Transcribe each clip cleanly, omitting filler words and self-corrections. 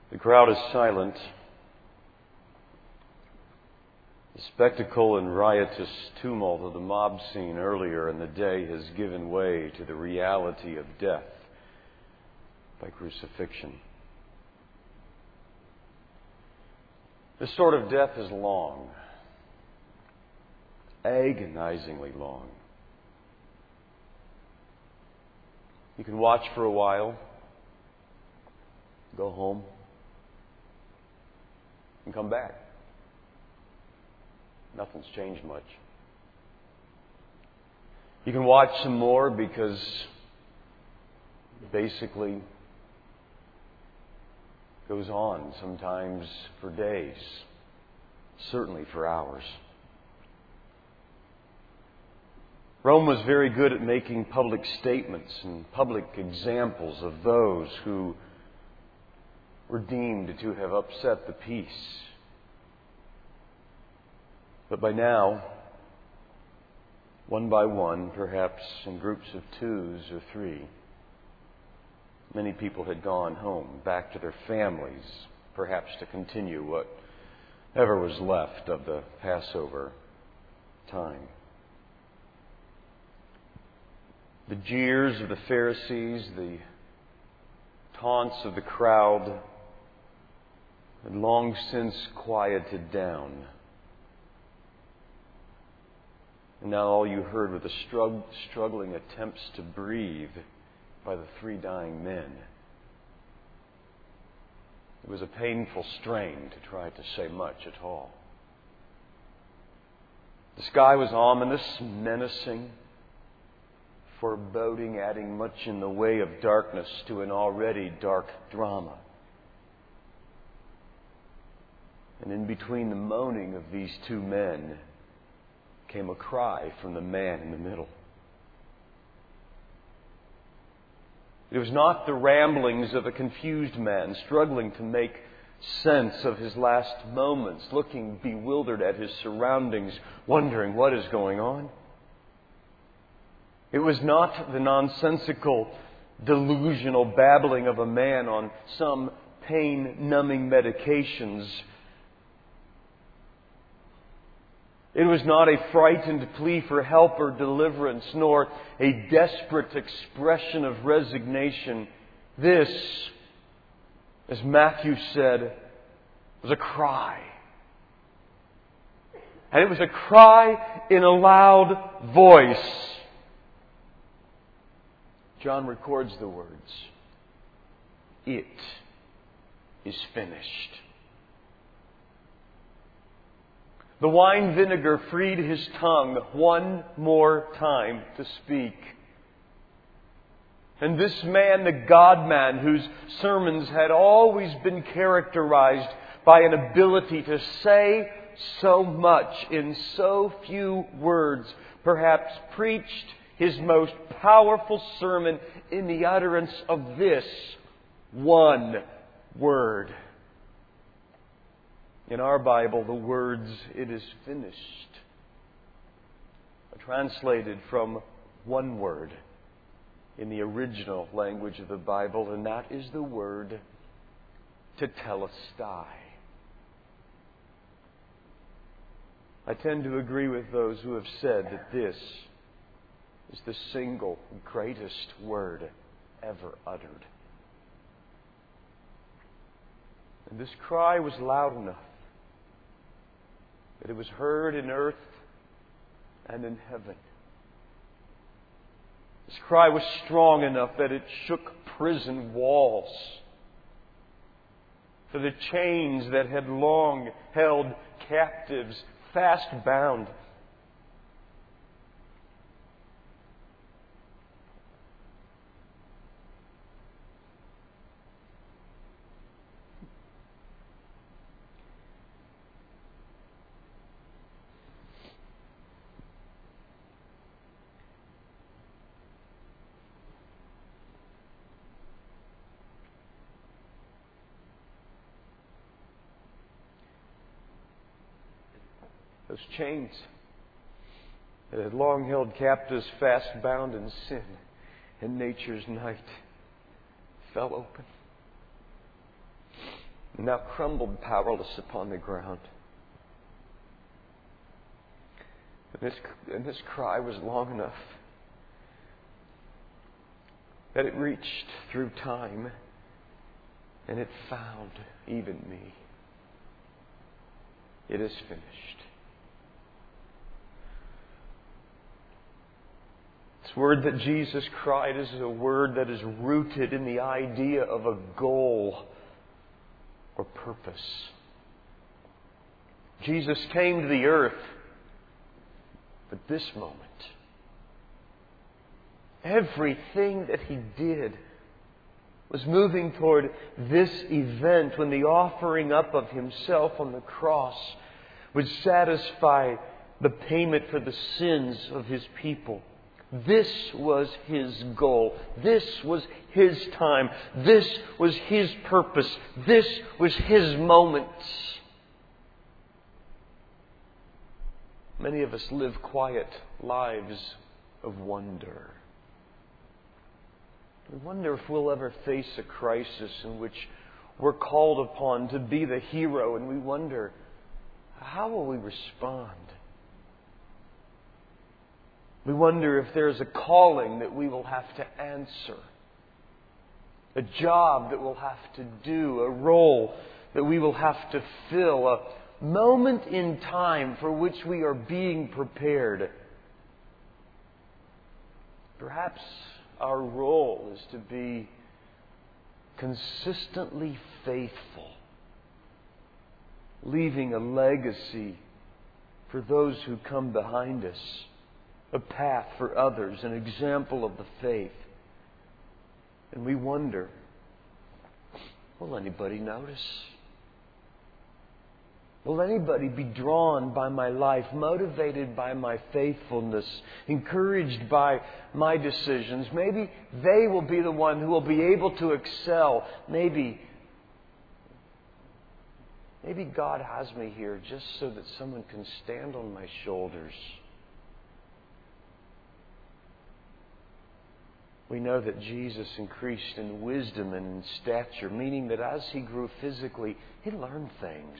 The crowd is silent. The spectacle and riotous tumult of the mob scene earlier in the day has given way to the reality of death by crucifixion. This sort of death is long, agonizingly long. You can watch for a while, go home, and come back. Nothing's changed much. You can watch some more because basically it goes on sometimes for days, certainly for hours. Rome was very good at making public statements and public examples of those who were deemed to have upset the peace. But by now, one by one, perhaps in groups of 2s or 3, many people had gone home, back to their families, perhaps to continue whatever was left of the Passover time. The jeers of the Pharisees, the taunts of the crowd had long since quieted down. And now all you heard were the struggling attempts to breathe by the 3 dying men. It was a painful strain to try to say much at all. The sky was ominous, menacing, foreboding, adding much in the way of darkness to an already dark drama. And in between the moaning of these 2 men came a cry from the man in the middle. It was not the ramblings of a confused man struggling to make sense of his last moments, looking bewildered at his surroundings, wondering what is going on. It was not the nonsensical, delusional babbling of a man on some pain-numbing medications. It was not a frightened plea for help or deliverance, nor a desperate expression of resignation. This, as Matthew said, was a cry. And it was a cry in a loud voice. John records the words, "It is finished." The wine vinegar freed his tongue one more time to speak. And this man, the God-man, whose sermons had always been characterized by an ability to say so much in so few words, perhaps preached his most powerful sermon in the utterance of this one word. In our Bible, the words, "It is finished," are translated from one word in the original language of the Bible, and that is the word tetelestai. I tend to agree with those who have said that this is the single greatest word ever uttered. And this cry was loud enough that it was heard in earth and in heaven. This cry was strong enough that it shook prison walls. For the chains that had long held captives fast bound those chains that had long held captives fast bound in sin and nature's night fell open. and now crumbled powerless upon the ground. And this cry was long enough that it reached through time and it found even me. It is finished. This word that Jesus cried is a word that is rooted in the idea of a goal or purpose. Jesus came to the earth, but this moment, everything that He did was moving toward this event when the offering up of Himself on the cross would satisfy the payment for the sins of His people. This was His goal. This was His time. This was His purpose. This was His moment. Many of us live quiet lives of wonder. We wonder if we'll ever face a crisis in which we're called upon to be the hero, and we wonder, how will we respond? We wonder if there's a calling that we will have to answer, a job that we'll have to do, a role that we will have to fill, a moment in time for which we are being prepared. Perhaps our role is to be consistently faithful, leaving a legacy for those who come behind us, a path for others, an example of the faith. And we wonder, will anybody notice? Will anybody be drawn by my life, motivated by my faithfulness, encouraged by my decisions? Maybe they will be the one who will be able to excel. Maybe God has me here just so that someone can stand on my shoulders. We know that Jesus increased in wisdom and in stature, meaning that as He grew physically, He learned things.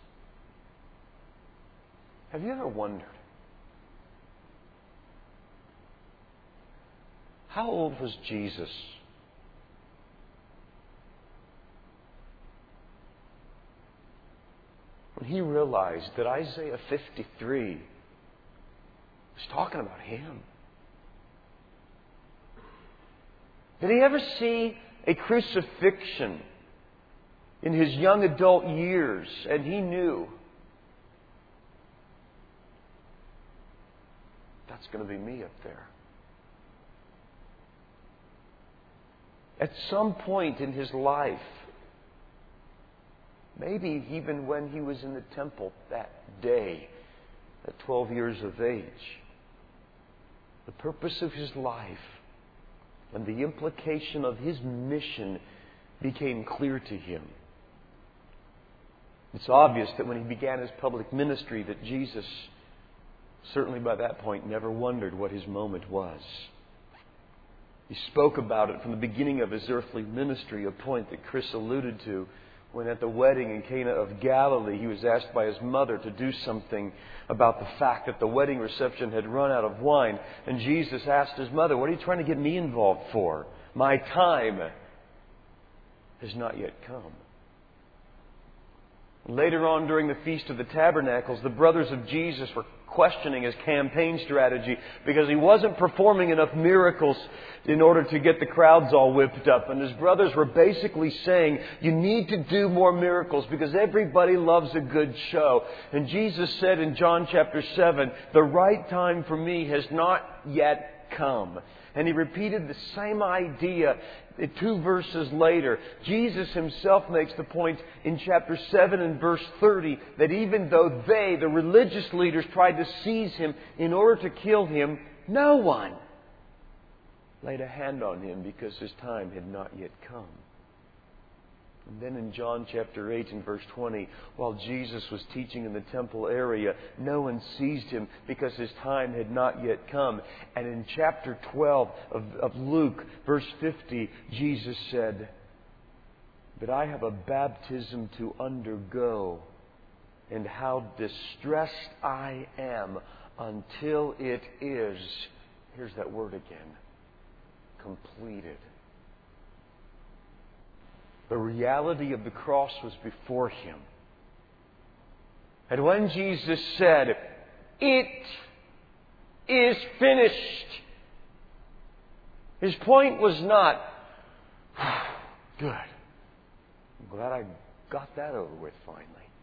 Have you ever wondered, how old was Jesus when He realized that Isaiah 53 was talking about Him? Did He ever see a crucifixion in His young adult years and He knew that's going to be me up there? At some point in His life, maybe even when He was in the temple that day, at 12 years of age, the purpose of His life and the implication of His mission became clear to Him. It's obvious that when He began His public ministry that Jesus, certainly by that point, never wondered what His moment was. He spoke about it from the beginning of His earthly ministry, a point that Chris alluded to when at the wedding in Cana of Galilee, He was asked by His mother to do something about the fact that the wedding reception had run out of wine. And Jesus asked His mother, "What are you trying to get me involved for? My time has not yet come." Later on, during the Feast of the Tabernacles, the brothers of Jesus were questioning His campaign strategy because He wasn't performing enough miracles in order to get the crowds all whipped up. And His brothers were basically saying, you need to do more miracles because everybody loves a good show. And Jesus said in John chapter 7, the right time for me has not yet come. And He repeated the same idea 2 verses later. Jesus Himself makes the point in chapter 7 and verse 30 that even though they, the religious leaders, tried to seize Him in order to kill Him, no one laid a hand on Him because His time had not yet come. And then in John chapter 8 and verse 20, while Jesus was teaching in the temple area, no one seized Him because His time had not yet come. And in chapter 12 of Luke, verse 50, Jesus said, but I have a baptism to undergo, and how distressed I am until it is," here's that word again, "completed." The reality of the cross was before him. And when Jesus said, "It is finished," his point was not, "Good. I'm glad I got that over with finally."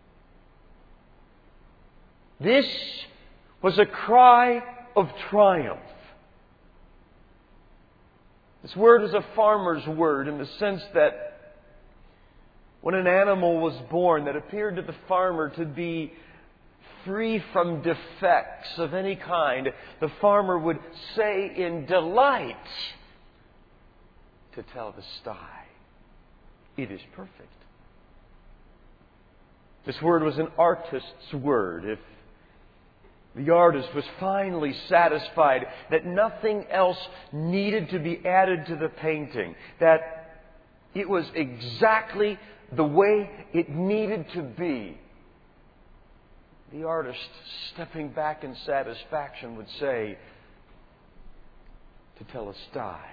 This was a cry of triumph. This word is a farmer's word in the sense that when an animal was born that appeared to the farmer to be free from defects of any kind, the farmer would say in delight to tell the sty, "It is perfect." This word was an artist's word. If the artist was finally satisfied that nothing else needed to be added to the painting, that it was exactly the way it needed to be, the artist, stepping back in satisfaction, would say, to tell a sty.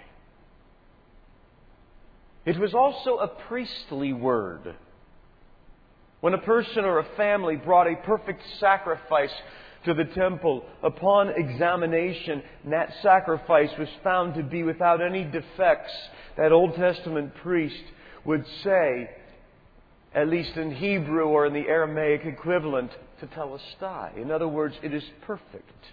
It was also a priestly word. When a person or a family brought a perfect sacrifice to the temple, upon examination, that sacrifice was found to be without any defects, that Old Testament priest would say, at least in Hebrew or in the Aramaic equivalent, to tell a sty. In other words, it is perfect.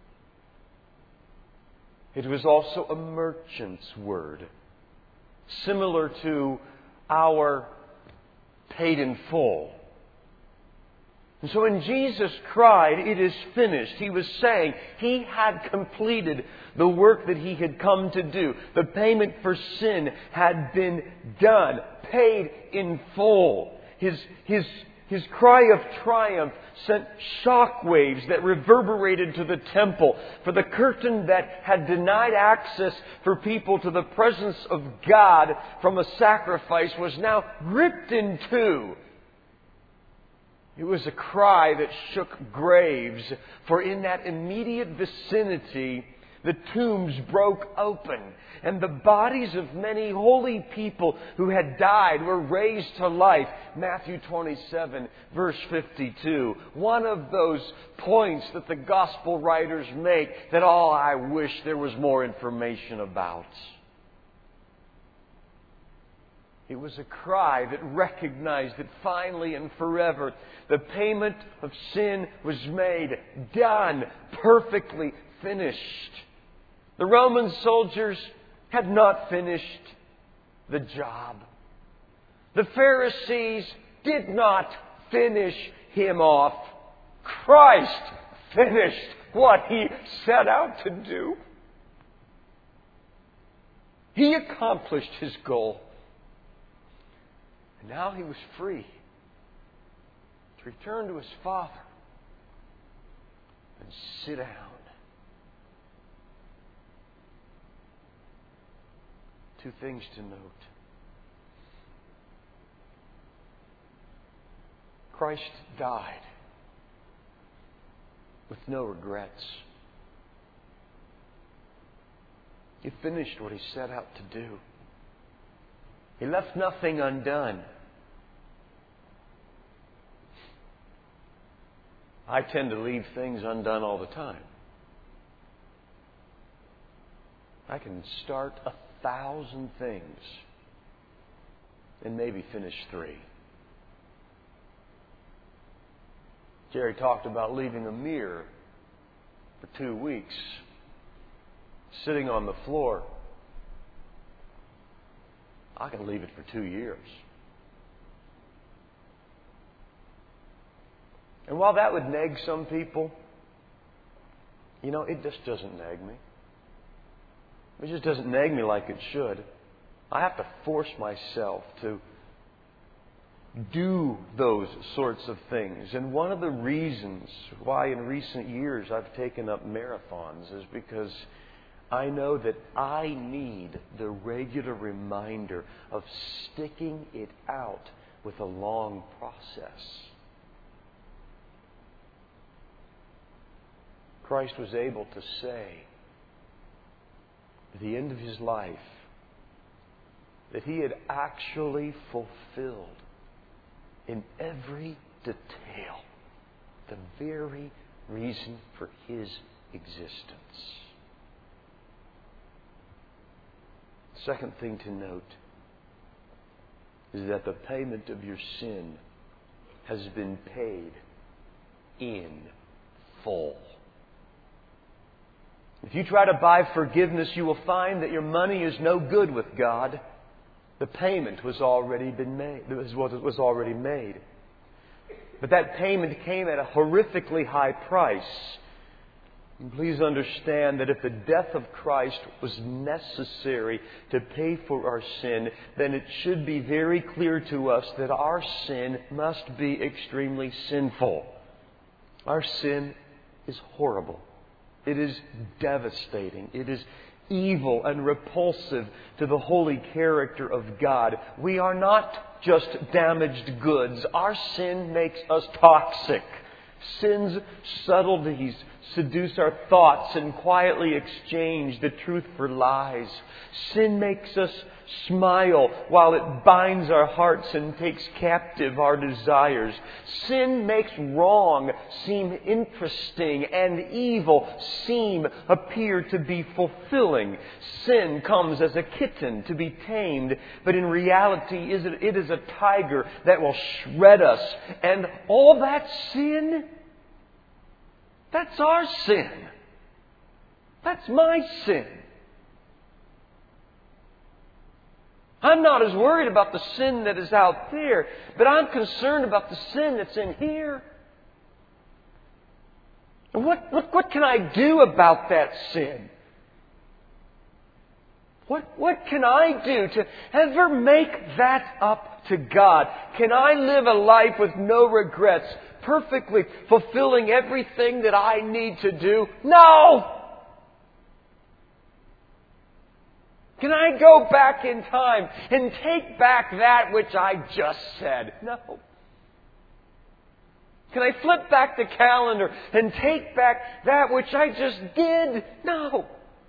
It was also a merchant's word, similar to our paid in full. And so when Jesus cried, "It is finished," He was saying He had completed the work that He had come to do. The payment for sin had been done, paid in full. His cry of triumph sent shockwaves that reverberated to the temple. For the curtain that had denied access for people to the presence of God from a sacrifice was now ripped in two. It was a cry that shook graves, for in that immediate vicinity, the tombs broke open, and the bodies of many holy people who had died were raised to life. Matthew 27, verse 52. One of those points that the gospel writers make that, I wish there was more information about. It was a cry that recognized that finally and forever the payment of sin was made, done, perfectly finished. The Roman soldiers had not finished the job. The Pharisees did not finish Him off. Christ finished what He set out to do. He accomplished His goal. And now He was free to return to His Father and sit down. Two things to note. Christ died with no regrets. He finished what He set out to do. He left nothing undone. I tend to leave things undone all the time. I can start 1,000 things and maybe finish 3. Jerry talked about leaving a mirror for 2 weeks, sitting on the floor. I can leave it for 2 years. And while that would nag some people, it just doesn't nag me. It just doesn't nag me like it should. I have to force myself to do those sorts of things. And one of the reasons why in recent years I've taken up marathons is because I know that I need the regular reminder of sticking it out with a long process. Christ was able to say at the end of His life that He had actually fulfilled in every detail the very reason for His existence. Second thing to note is that the payment of your sin has been paid in full. If you try to buy forgiveness, you will find that your money is no good with God. The payment was already made. But that payment came at a horrifically high price. And please understand that if the death of Christ was necessary to pay for our sin, then it should be very clear to us that our sin must be extremely sinful. Our sin is horrible. It is devastating. It is evil and repulsive to the holy character of God. We are not just damaged goods. Our sin makes us toxic. Sin's subtleties seduce our thoughts and quietly exchange the truth for lies. Sin makes us smile while it binds our hearts and takes captive our desires. Sin makes wrong seem interesting and evil appear to be fulfilling. Sin comes as a kitten to be tamed, but in reality it is a tiger that will shred us. And all that sin, that's our sin. That's my sin. I'm not as worried about the sin that is out there, but I'm concerned about the sin that's in here. And what can I do about that sin? What can I do to ever make that up to God? Can I live a life with no regrets, perfectly fulfilling everything that I need to do? No! Can I go back in time and take back that which I just said? No. Can I flip back the calendar and take back that which I just did? No.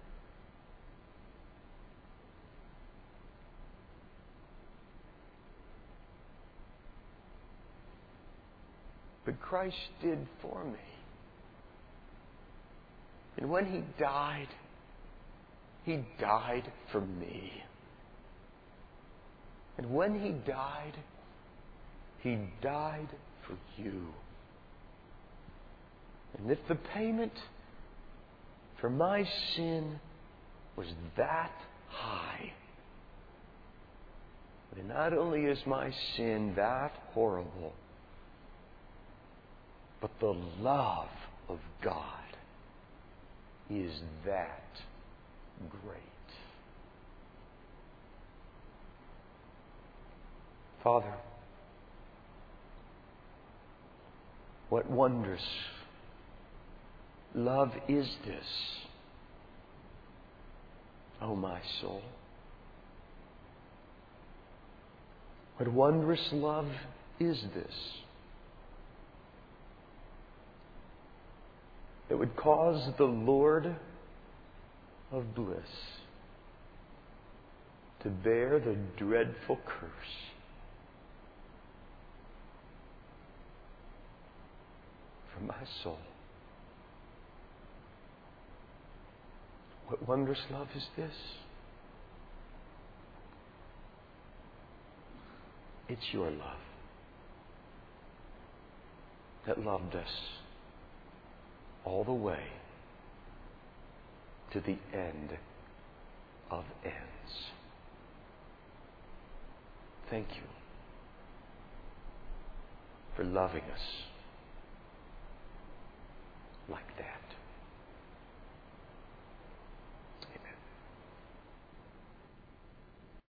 But Christ did for me. And when He died for me. And when He died for you. And if the payment for my sin was that high, then not only is my sin that horrible, but the love of God is that great. Father, what wondrous love is this, O my soul? What wondrous love is this that would cause the Lord of bliss to bear the dreadful curse for my soul. What wondrous love is this? It's your love that loved us all the way to the end of ends. Thank you for loving us like that.